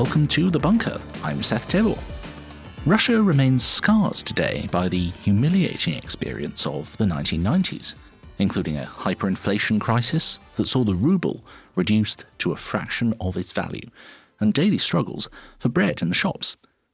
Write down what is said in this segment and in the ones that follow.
welcome to The Bunker. I'm Seth Taylor. Russia remains scarred today by the humiliating experience of the 1990s, including a hyperinflation crisis that saw the ruble reduced to a fraction of its value, and daily struggles for bread in the shops.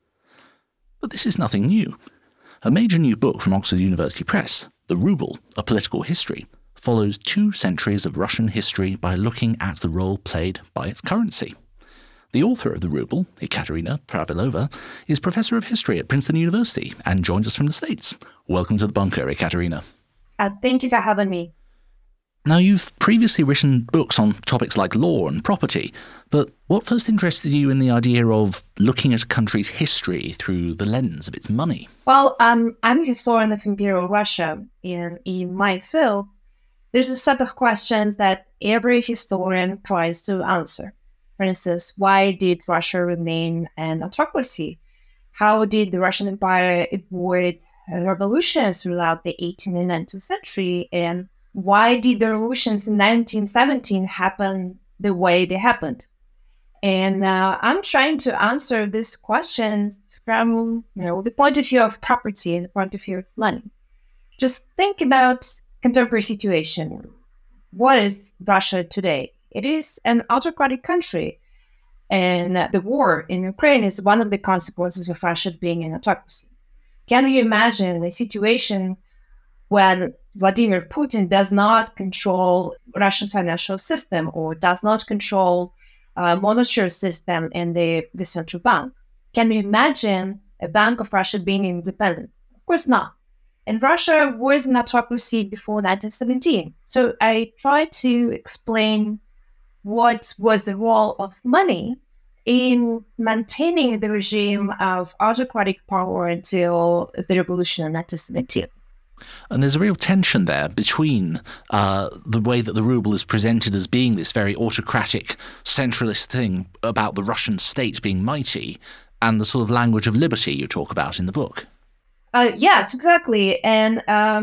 But this is nothing new. A major new book from Oxford University Press, The Ruble, A Political History, follows 2 centuries of Russian history by looking at the role played by its currency. The author of The Ruble, Ekaterina Pravilova, is Professor of History at Princeton University and joins us from the States. Welcome to The Bunker, Ekaterina. Thank you for having me. Now, you've previously written books on topics like law and property, but what first interested you in the idea of looking at a country's history through the lens of its money? Well, I'm a historian of Imperial Russia, and in my field, there's a set of questions that every historian tries to answer. For instance, why did Russia remain an autocracy? How did the Russian Empire avoid revolutions throughout the 18th and 19th century? And why did the revolutions in 1917 happen the way they happened? And I'm trying to answer these questions from the point of view of property and the point of view of money. Just think about contemporary situation. What is Russia today? It is an autocratic country, and the war in Ukraine is one of the consequences of Russia being an autocracy. Can you imagine a situation when Vladimir Putin does not control Russian financial system or does not control monetary system and the central bank? Can you imagine a Bank of Russia being independent? Of course not. And Russia was an autocracy before 1917. So I tried to explain what was the role of money in maintaining the regime of autocratic power until the revolution in 1917. And there's a real tension there between the way that the ruble is presented as being this very autocratic, centralist thing about the Russian state being mighty, and the sort of language of liberty you talk about in the book. Yes, exactly. And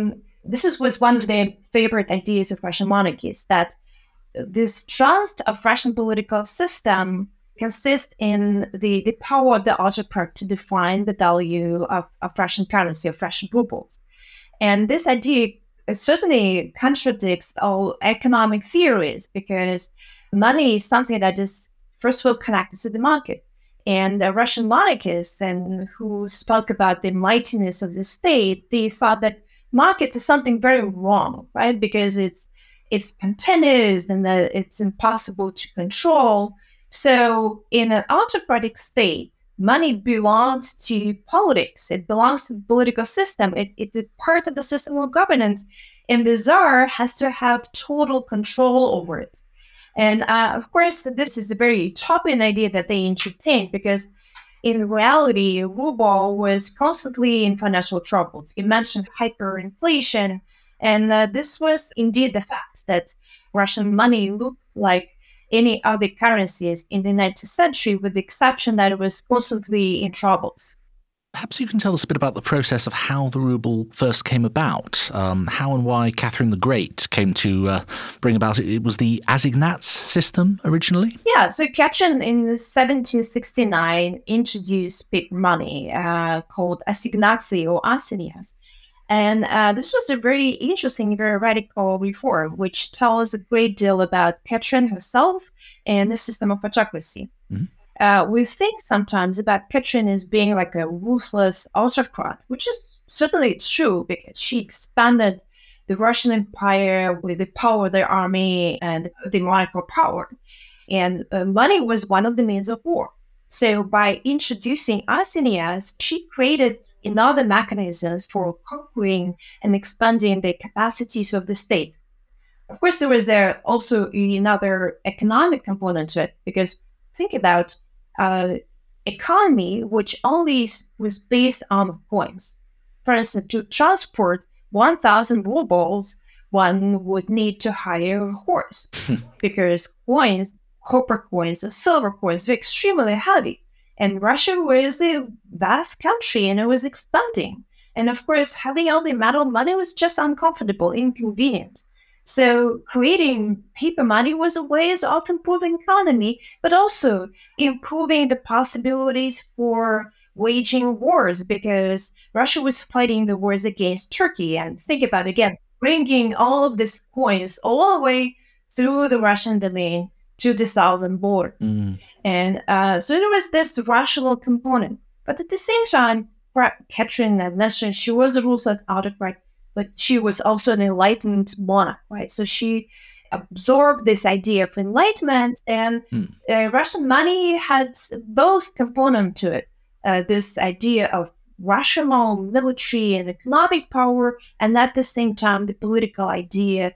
this was one of the favorite ideas of Russian monarchies, that this trust of Russian political system consists in the power of the autocrat to define the value of Russian currency, of Russian rubles. And this idea certainly contradicts all economic theories, because money is something that is, first of all, connected to the market. And the Russian monarchists and who spoke about the mightiness of the state, they thought that market is something very wrong, right? Because it's spontaneous and that it's impossible to control. So in an autocratic state, money belongs to politics. It belongs to the political system. It's part of the system of governance. And the Tsar has to have total control over it. And of course, this is a very utopian idea that they entertained, because in reality, ruble was constantly in financial troubles. You mentioned hyperinflation, and this was indeed the fact that Russian money looked like any other currencies in the 19th century, with the exception that it was constantly in troubles. Perhaps you can tell us a bit about the process of how the ruble first came about, how and why Catherine the Great came to bring about it. It was the assignats system originally? Yeah, so Catherine in 1769 introduced paper money called assignats or assignats. And this was a very interesting, very radical reform, which tells a great deal about Catherine herself and the system of autocracy. Mm-hmm. We think sometimes about Catherine as being like a ruthless autocrat, which is certainly true, because she expanded the Russian Empire with the power of the army and the monarchical power. And money was one of the means of war. So by introducing assignats, she created another mechanism for conquering and expanding the capacities of the state. Of course, there was also another economic component to it, because think about economy which only was based on coins. For instance, to transport 1,000 rubles, one would need to hire a horse because coins, copper coins or silver coins, were extremely heavy. And Russia was a vast country and it was expanding. And of course, having only metal money was just uncomfortable, inconvenient. So creating paper money was a way of improving economy, but also improving the possibilities for waging wars, because Russia was fighting the wars against Turkey. And think about it again, bringing all of these coins all the way through the Russian domain to the southern border. And so there was this rational component. But at the same time, Catherine mentioned she was a ruthless autocrat, but she was also an enlightened monarch, right? So she absorbed this idea of enlightenment, and Russian money had both components to it. This idea of rational military and economic power, and at the same time, the political idea,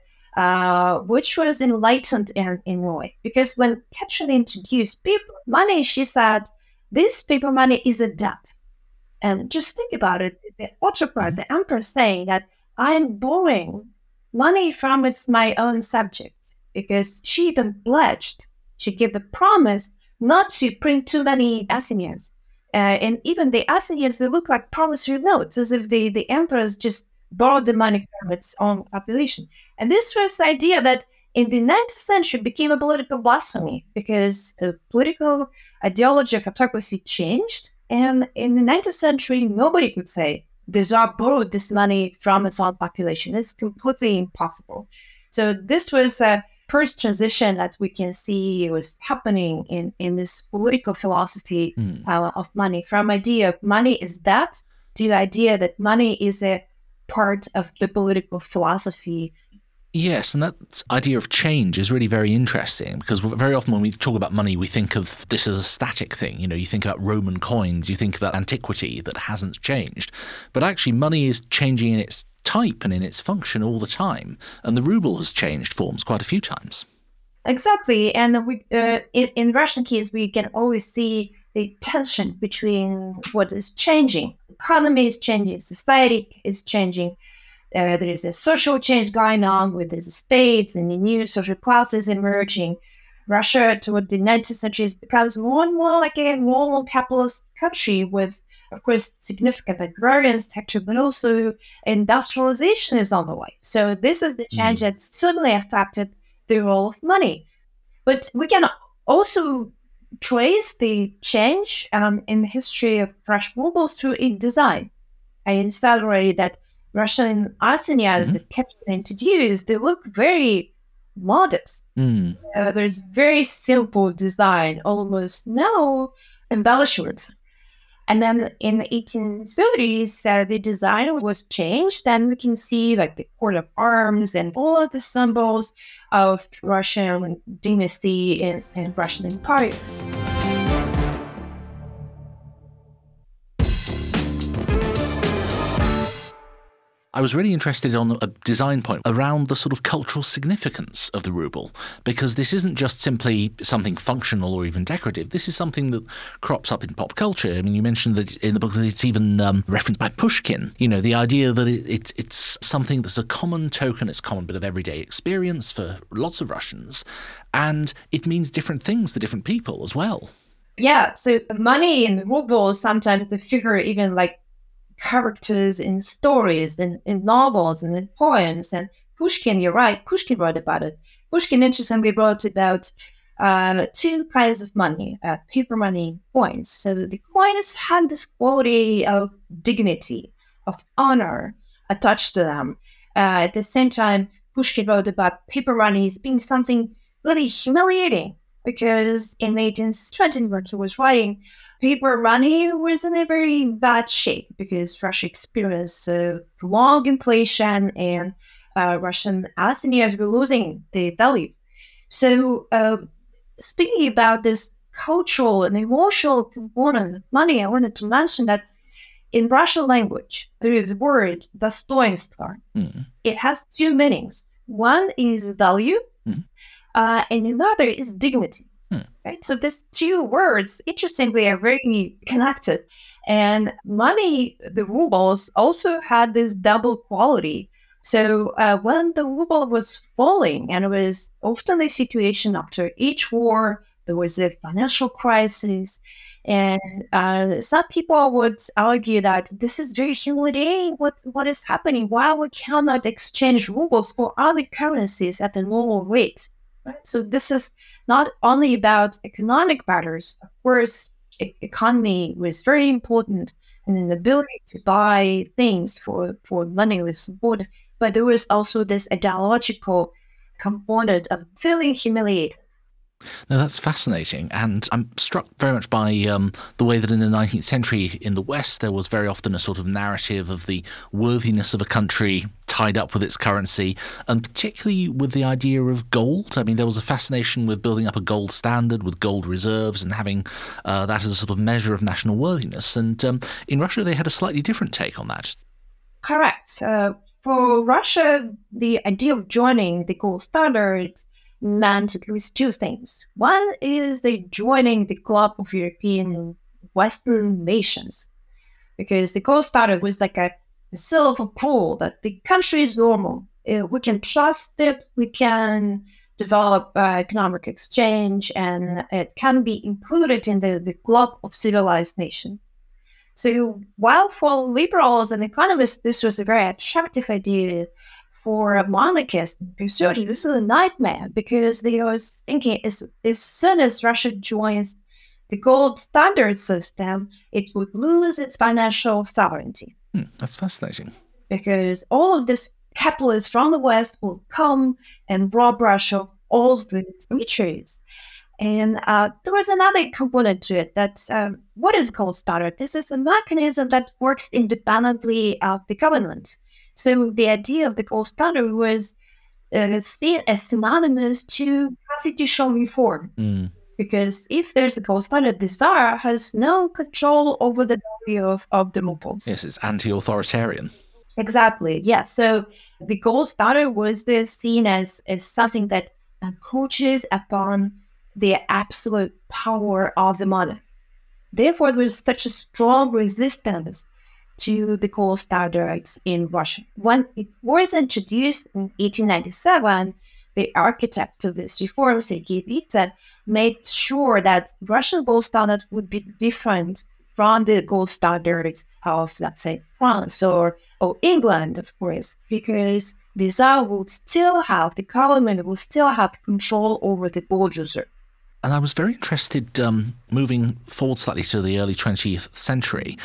which was enlightened in a way. Because when Catherine introduced paper money, she said, this paper money is a debt. And just think about it, the autocrat, the emperor, saying that I'm borrowing money from my own subjects, because she even pledged, she gave the promise not to print too many assignats. And even the assignats, they look like promissory notes, as if the emperors just borrowed the money from its own population. And this was the idea that in the 19th century became a political blasphemy, because the political ideology of autocracy changed. And in the 19th century, nobody could say the Tsar borrowed this money from its own population. It's completely impossible. So this was a first transition that we can see was happening in this political philosophy of money, from idea of money is that to the idea that money is a part of the political philosophy. Yes, and that idea of change is really very interesting, because very often when we talk about money, we think of this as a static thing. You know, you think about Roman coins, you think about antiquity that hasn't changed. But actually, money is changing in its type and in its function all the time. And the ruble has changed forms quite a few times. Exactly. And in Russian case, we can always see the tension between what is changing. Economy is changing, society is changing. There is a social change going on with the states and the new social classes emerging. Russia, toward the 19th century, becomes more and more like a normal capitalist country with, of course, significant agrarian sector, but also industrialization is on the way. So this is the change that certainly affected the role of money. But we can also trace the change in the history of Russian rubles through its design. I said already that Russian assignats that Catherine introduced, they look very modest. There's very simple design, almost no embellishments. And then in the 1830s, the design was changed, and we can see like the coat of arms and all of the symbols of Russian dynasty and Russian Empire. I was really interested on a design point around the sort of cultural significance of the ruble, because this isn't just simply something functional or even decorative. This is something that crops up in pop culture. I mean, you mentioned that in the book that it's even referenced by Pushkin. You know, the idea that it's something that's a common token, it's a common bit of everyday experience for lots of Russians, and it means different things to different people as well. Yeah, so money in rubles, sometimes they figure even like characters in stories and in novels and in poems. And Pushkin, you're right, Pushkin wrote about it. Pushkin interestingly wrote about two kinds of money, paper money, coins. So the coins had this quality of dignity, of honor attached to them. At the same time, Pushkin wrote about paper money as being something really humiliating, because in the 1820s, when he was writing, paper money was in a very bad shape, because Russia experienced long inflation and Russian assignats were losing their value. So speaking about this cultural and emotional component of money, I wanted to mention that in Russian language, there is a word, dostoinstvo. It has two meanings. One is value, and another is dignity. Right? So these two words, interestingly, are very connected. And money, the rubles, also had this double quality. So when the ruble was falling, and it was often a situation after each war, there was a financial crisis, And some people would argue that this is very humiliating. What is happening? Why we cannot exchange rubles for other currencies at the normal rate? Right? So this is not only about economic matters. Of course, economy was very important, and an ability to buy things for money was important. But there was also this ideological component of feeling humiliated. No, that's fascinating, and I'm struck very much by the way that in the 19th century in the West there was very often a sort of narrative of the worthiness of a country tied up with its currency, and particularly with the idea of gold. I mean, there was a fascination with building up a gold standard with gold reserves and having that as a sort of measure of national worthiness. And in Russia, they had a slightly different take on that. Correct. For Russia, the idea of joining the gold standard meant at least two things. One is they joining the club of European Western nations, because the gold standard was like a seal of approval that the country is normal. We can trust it. We can develop economic exchange, and it can be included in the club of civilized nations. So while for liberals and economists, this was a very attractive idea, for monarchists and conservatives, this is a nightmare, because they were thinking as soon as Russia joins the gold standard system, it would lose its financial sovereignty. That's fascinating. Because all of this capitalists from the West will come and rob Russia of all of its riches. And there was another component to it, that what is gold standard? This is a mechanism that works independently of the government. So the idea of the gold standard was seen as synonymous to constitutional reform. Because if there's a gold standard, the Tsar has no control over the value of the rubles. Yes, it's anti-authoritarian. Exactly, yes. So the gold standard was seen as something that encroaches upon the absolute power of the monarch. Therefore, there was such a strong resistance to the gold standards in Russia. When it was introduced in 1897, the architect of this reform, Sergei Witte, made sure that Russian gold standard would be different from the gold standards of, let's say, France or England, of course, because the Tsar would still have, the government would still have control over the gold reserve. And I was very interested, moving forward slightly to the early 20th century.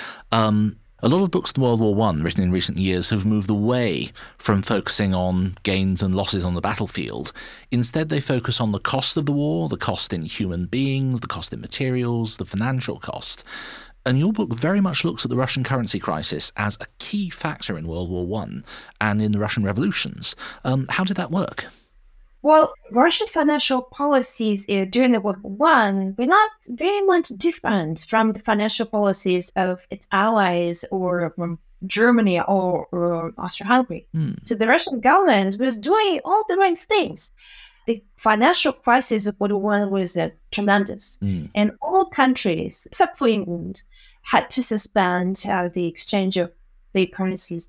A lot of books in World War I written in recent years have moved away from focusing on gains and losses on the battlefield. Instead, they focus on the cost of the war, the cost in human beings, the cost in materials, the financial cost. And your book very much looks at the Russian currency crisis as a key factor in World War I and in the Russian revolutions. How did that work? Well, Russian financial policies during the World War I were not very much different from the financial policies of its allies or from Germany or Austria-Hungary. So the Russian government was doing all the right things. The financial crisis of World War I was tremendous. And all countries, except for England, had to suspend the exchange of the currencies.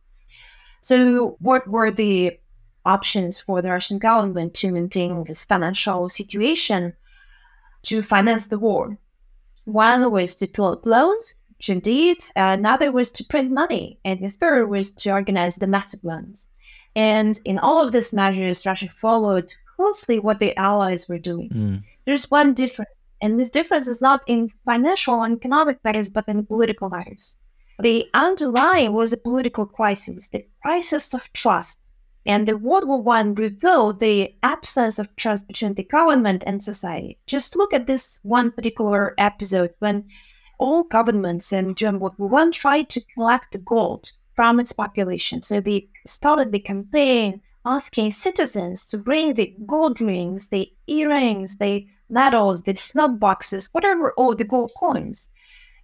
So what were the options for the Russian government to maintain this financial situation to finance the war? One was to float loans, which indeed, another was to print money, and the third was to organize domestic loans. And in all of these measures, Russia followed closely what the allies were doing. There's one difference, and this difference is not in financial and economic matters, but in political matters. The underlying was a political crisis, the crisis of trust. And the World War I revealed the absence of trust between the government and society. Just look at this one particular episode when all governments in during World War I tried to collect the gold from its population. So they started the campaign asking citizens to bring the gold rings, the earrings, the medals, the snuff boxes, whatever, all the gold coins,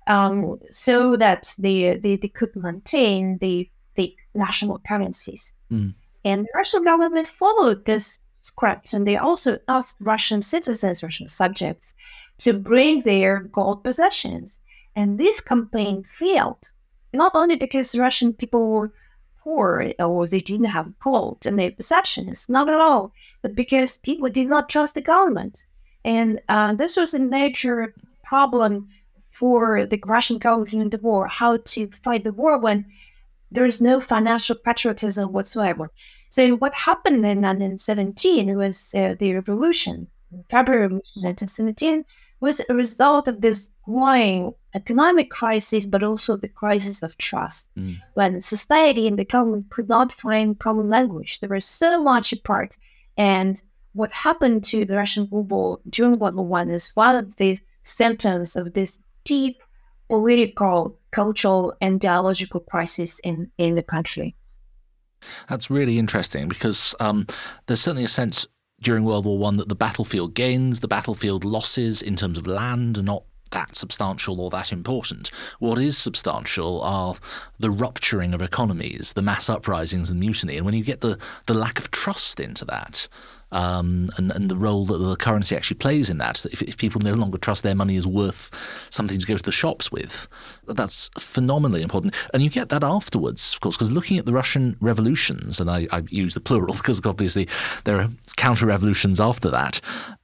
so that they could maintain the national currencies. And the Russian government followed this script, and they also asked Russian citizens, Russian subjects, to bring their gold possessions. And this campaign failed, not only because Russian people were poor or they didn't have gold in their possessions, not at all, but because people did not trust the government. And this was a major problem for the Russian government in the war, how to fight the war when there is no financial patriotism whatsoever. So what happened in 1917 was the revolution. February Revolution 1917 was a result of this growing economic crisis, but also the crisis of trust. When society and the government could not find common language, there was so much apart. And what happened to the Russian ruble during World War I is one of the symptoms of this deep political, cultural, and ideological crisis in the country. That's really interesting because there's certainly a sense during World War I that the battlefield gains, the battlefield losses in terms of land are not that substantial or that important. What is substantial are the rupturing of economies, the mass uprisings and mutiny. And when you get the lack of trust into that, and the role that the currency actually plays in that, if people no longer trust their money is worth something to go to the shops with, that's phenomenally important. And you get that afterwards, of course, because looking at the Russian revolutions, and I use the plural because obviously there are counter-revolutions after that,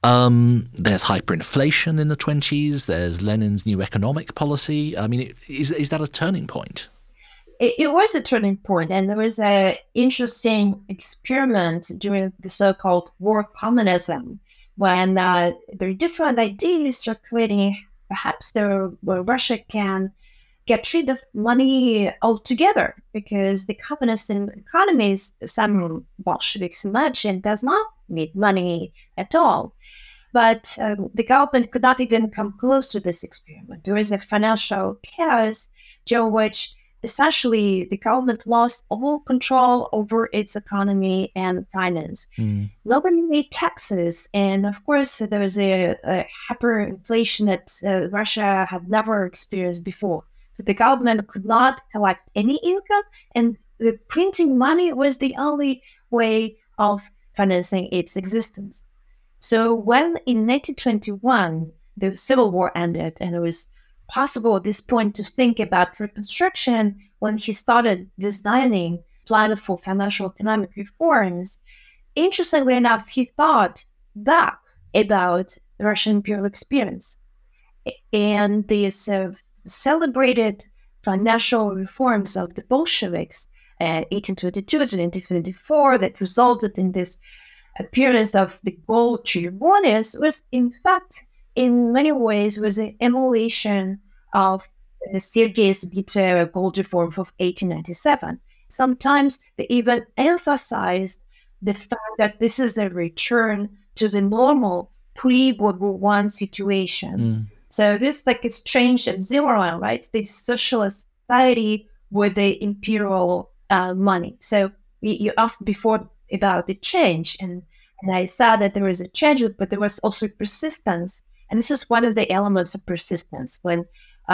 there's hyperinflation in the 20s, there's Lenin's new economic policy. I mean, is that a turning point? It was a turning point, and there was an interesting experiment during the so-called war communism, when there are different ideas circulating. Perhaps where Russia can get rid of money altogether, because the communist economies, some Bolsheviks imagine, does not need money at all. But the government could not even come close to this experiment. There was a financial chaos during which essentially the government lost all control over its economy and finance. Nobody made taxes. And of course, there was a hyperinflation that Russia had never experienced before. So the government could not collect any income, and the printing money was the only way of financing its existence. So when in 1921, the Civil War ended, and it was possible at this point to think about reconstruction, when he started designing plan for financial economic reforms, interestingly enough, he thought back about the Russian imperial experience and the celebrated financial reforms of the Bolsheviks, 1822 to 1854, that resulted in this appearance of the gold червонец, was in fact, in many ways, was an emulation of the Sergei's Vita gold reform of 1897. Sometimes they even emphasized the fact that this is a return to the normal pre-World War I situation. So this like a strange oxymoron, right? The socialist society with the imperial money. So you asked before about the change, and I said that there was a change, but there was also persistence. And this is one of the elements of persistence. When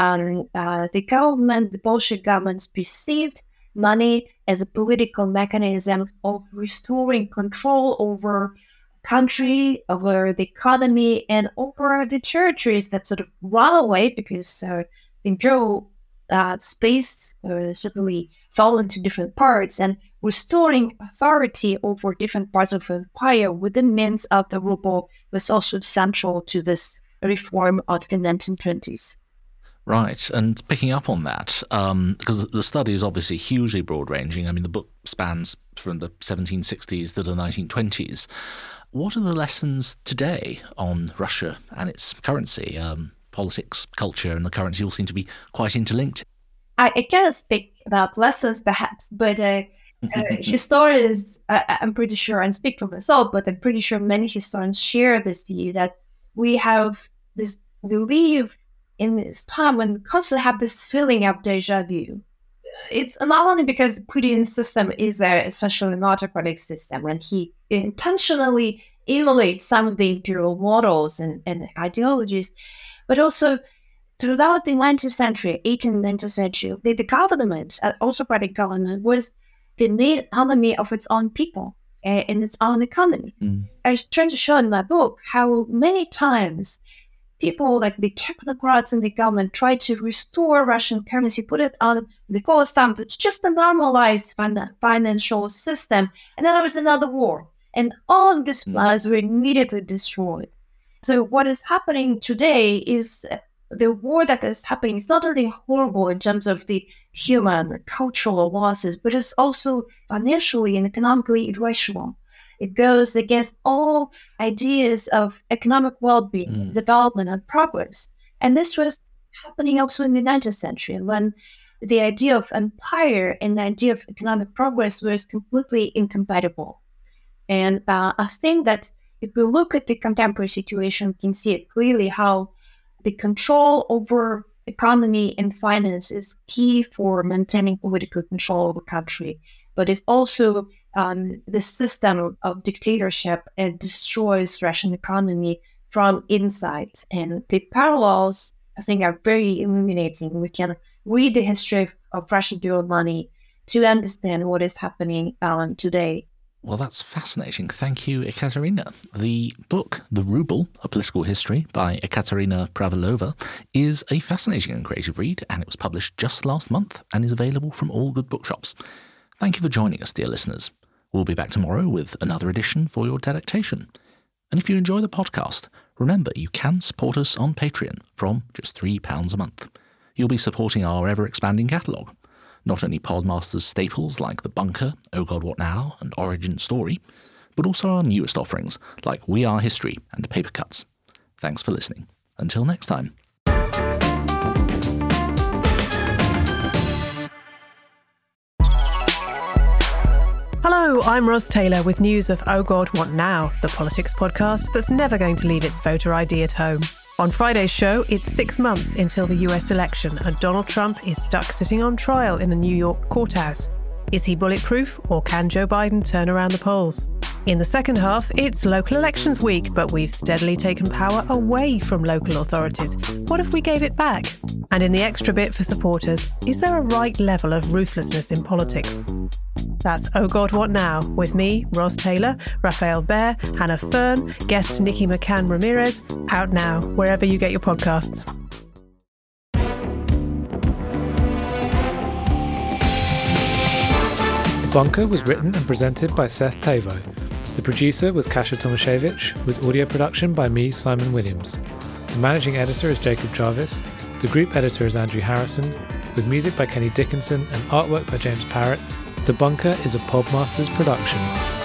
the government, the Bolshevik governments, perceived money as a political mechanism of restoring control over country, over the economy, and over the territories that sort of run away because the imperial space certainly fell into different parts, and restoring authority over different parts of the empire with the means of the ruble was also central to this reform of the 1920s. Right, and picking up on that, because the study is obviously hugely broad-ranging. I mean, the book spans from the 1760s to the 1920s. What are the lessons today on Russia and its currency? Politics, culture, and the currency all seem to be quite interlinked. I cannot speak about lessons, perhaps, but historians, I'm pretty sure, and speak for myself, but I'm pretty sure many historians share this view that we have this belief in this time when we constantly have this feeling of deja vu. It's not only because Putin's system is essentially an autocratic system, and he intentionally emulates some of the imperial models and ideologies, but also throughout the 19th century, 18th and 19th century, the government, autocratic government, was the main enemy of its own people and its own economy. I try to show in my book how many times people like the technocrats in the government tried to restore Russian currency, put it on the gold standard. It's just a normalized financial system. And then there was another war. And all of these plans were immediately destroyed. So what is happening today is the war that is happening is not only horrible in terms of the human, cultural losses, but it's also financially and economically irrational. It goes against all ideas of economic well-being, development, and progress. And this was happening also in the 19th century, when the idea of empire and the idea of economic progress was completely incompatible. And I think that if we look at the contemporary situation, we can see it clearly how the control over economy and finance is key for maintaining political control of the country. But it's also the system of dictatorship and destroys Russian economy from inside. And the parallels, I think, are very illuminating. We can read the history of Russian bureau money to understand what is happening today. Well, that's fascinating. Thank you, Ekaterina. The book, The Ruble, A Political History by Ekaterina Pravilova, is a fascinating and creative read, and it was published just last month and is available from all good bookshops. Thank you for joining us, dear listeners. We'll be back tomorrow with another edition for your delectation. And if you enjoy the podcast, remember you can support us on Patreon from just £3 a month. You'll be supporting our ever-expanding catalogue. Not only Podmasters staples like The Bunker, Oh God What Now, and Origin Story, but also our newest offerings like We Are History and Paper Cuts. Thanks for listening. Until next time. Hello, I'm Ros Taylor with news of Oh God What Now, the politics podcast that's never going to leave its voter ID at home. On Friday's show, it's 6 months until the US election and Donald Trump is stuck sitting on trial in a New York courthouse. Is he bulletproof, or can Joe Biden turn around the polls? In the second half, it's local elections week, but we've steadily taken power away from local authorities. What if we gave it back? And in the extra bit for supporters, is there a right level of ruthlessness in politics? That's Oh God What Now, with me, Ros Taylor, Raphael Baer, Hannah Fern, guest Nikki McCann Ramirez, out now, wherever you get your podcasts. The Bunker was written and presented by Seth Tavo. The producer was Kasia Tomaszewicz, with audio production by me, Simon Williams. The managing editor is Jacob Jarvis. The group editor is Andrew Harrison, with music by Kenny Dickinson and artwork by James Parrott. The Bunker is a Podmasters production.